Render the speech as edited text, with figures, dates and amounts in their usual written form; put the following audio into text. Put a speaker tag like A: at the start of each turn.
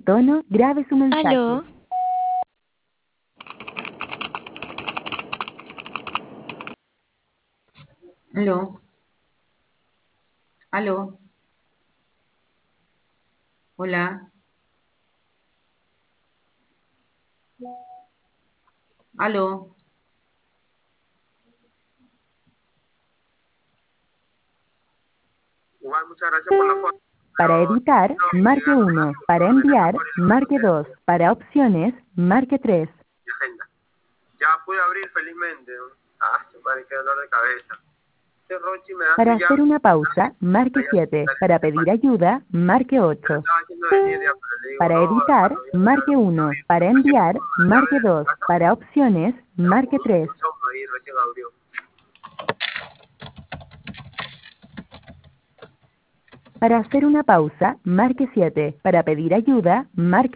A: tono, grabe su mensaje.
B: Aló.
C: Aló. Aló. Hola. Aló.
D: Igual, muchas gracias por la foto.
A: Para editar, marque 1. Para enviar, marque 2. Para opciones, marque 3.
D: Mi agenda. Ya pude abrir felizmente. Su madre, qué dolor de cabeza. Ese Rochi me hace
A: Para
D: ya...
A: hacer una pausa, marque 7. Para pedir ayuda, marque 8.
D: Estaba haciendo venir ya, pero le digo,
A: Para
D: no,
A: editar,
D: hermano,
A: marque 1. Para enviar, marque 2. Para opciones, marque 3.
D: Ahí recién abrió.
A: Para hacer una pausa, marque 7. Para pedir ayuda, marque